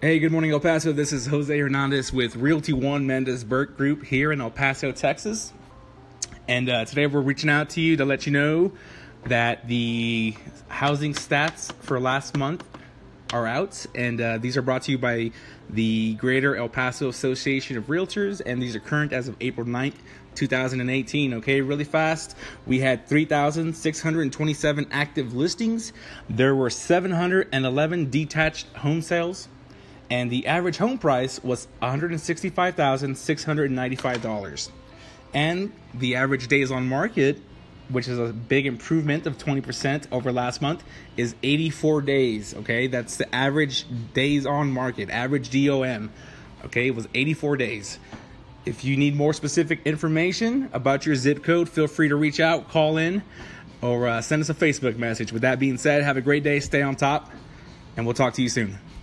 Hey, good morning, El Paso. This is Jose Hernandez with Realty One Mendes Burke Group here in El Paso, Texas. And today we're reaching out to you to let you know that the housing stats for last month are out. And these are brought to you by the Greater El Paso Association of Realtors. And these are current as of April 9th, 2018. Okay, really fast. We had 3,627 active listings. There were 711 detached home sales. And the average home price was $165,695. And the average days on market, which is a big improvement of 20% over last month, is 84 days. Okay, that's the average days on market, average DOM. Okay, it was 84 days. If you need more specific information about your zip code, feel free to reach out, call in, or send us a Facebook message. With that being said, have a great day, stay on top, and we'll talk to you soon.